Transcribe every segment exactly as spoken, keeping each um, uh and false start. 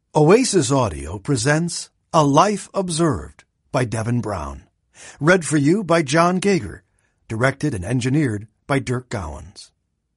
Oasis Audio presents A Life Observed by Devin Brown. Read for you by John Gager. Directed and engineered by Dirk Gowans.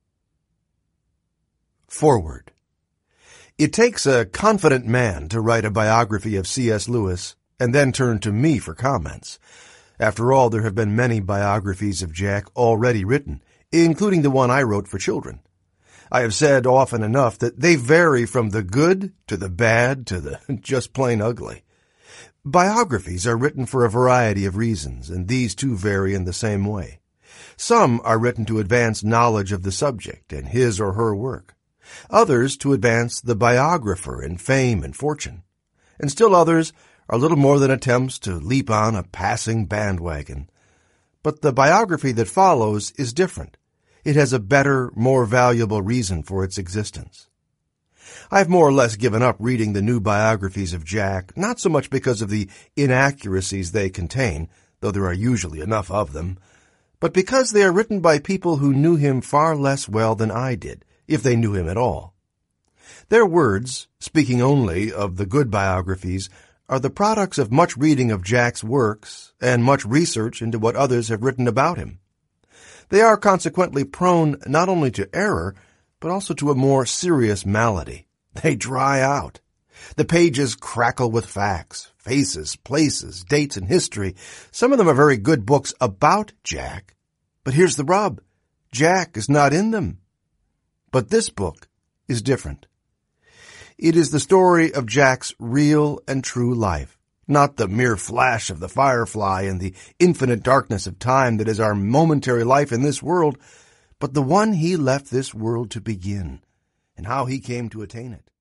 Forward. It takes a confident man to write a biography of C S Lewis and then turn to me for comments. After all, there have been many biographies of Jack already written, including the one I wrote for children. I have said often enough that they vary from the good to the bad to the just plain ugly. Biographies are written for a variety of reasons, and these too vary in the same way. Some are written to advance knowledge of the subject and his or her work. Others to advance the biographer in fame and fortune. And still others are little more than attempts to leap on a passing bandwagon. But the biography that follows is different. It has a better, more valuable reason for its existence. I've more or less given up reading the new biographies of Jack, not so much because of the inaccuracies they contain, though there are usually enough of them, but because they are written by people who knew him far less well than I did, if they knew him at all. Their words, speaking only of the good biographies, are the products of much reading of Jack's works and much research into what others have written about him. They are consequently prone not only to error, but also to a more serious malady. They dry out. The pages crackle with facts, faces, places, dates, and history. Some of them are very good books about Jack. But here's the rub. Jack is not in them. But this book is different. It is the story of Jack's real and true life. Not the mere flash of the firefly and the infinite darkness of time that is our momentary life in this world, but the one he left this world to begin, and how he came to attain it.